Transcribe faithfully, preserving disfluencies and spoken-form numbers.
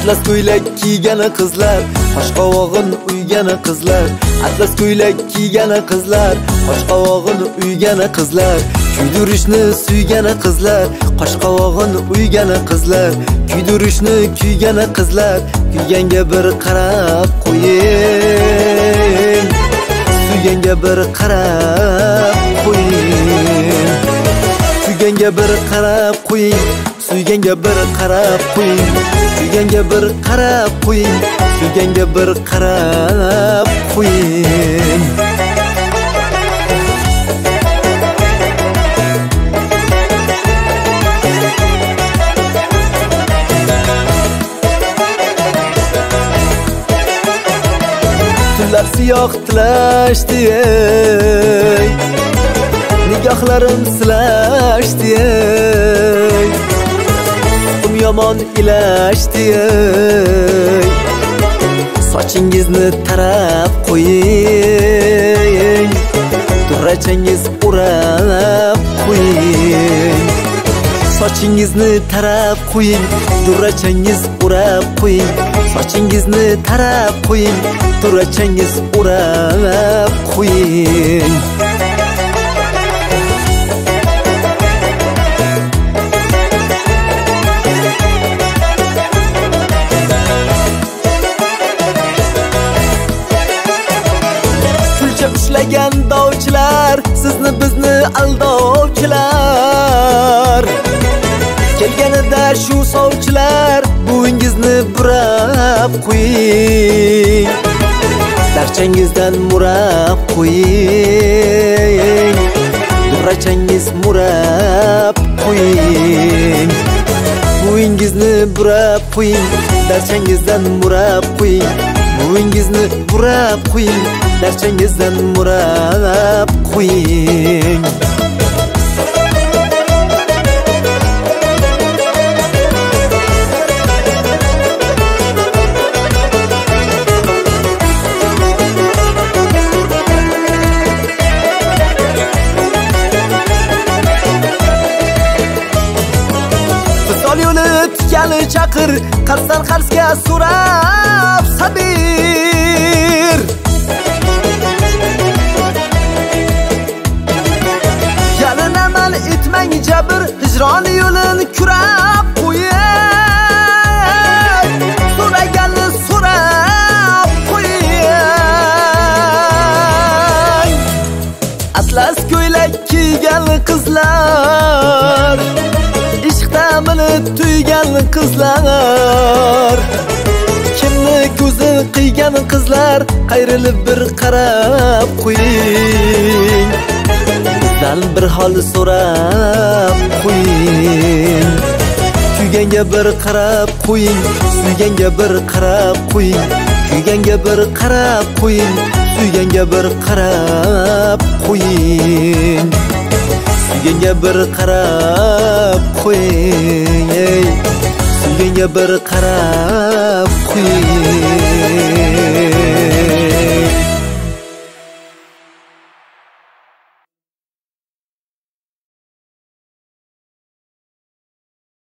Atlas ko'ylak kiygan qizlar, qoshqovog'in uygan qizlar. Atlas ko'ylak kiygan qizlar, qoshqovog'in uygan qizlar. Kuydirishni suygan qizlar, qoshqovog'in uygan qizlar. Kuydirishni kuygan qizlar, kuyganga bir qarab qo'ying. Kuyganga bir qarab qo'ying. Kuyganga bir qarab qo'ying. Suyganga bir qarab qo'ying. Kuyganga bir qarab qo'ying. Kuyganga bir qarab qo'ying. Tunlar siyoh tilashdi, nigohlarim silashdi, yomon ilashdi. Sochingizni tarab qo'ying, durachangiz urab qo'ying. Sochingizni tarab qo'ying, durachangiz urab qo'ying. Sochingizni tarab qo'ying, durachangiz urab qo'ying. Ushlagan dovchilar, sizni bizni aldovchilar. Kelganida shu sovchilar, bo'yingizni burab qo'ying. Darchangizdan murab qo'ying. Durachangiz murab qo'ying. Bo'yingizni burab qo'ying. Darchangizdan murab qo'ying. Bo'yingizni burab qo'ying. Darchangizdan murab qo'ying. Visol yo'li tikani chaqir, qarsdan qarsga so'rab sabir. Etmang jabr, hijron yo'lini kurab qo'ying. So'raganni so'rab qo'ying. Atlas ko'ylak kiygan qizlar, ishq ta'mini tuygan qizlar. Kimni ko'zi qiygan qizlar, qayrilib bir qarab qo'ying. Bizdan bir hol so'rab qo'ying. Kuyganga bir qarab qo'ying. Suyganga bir qarab qo'ying. Kuyganga bir qarab qo'ying. Suyganga bir qarab qo'ying. Suyganga bir qarab qo'ying. Suyganga bir qarab qo'ying.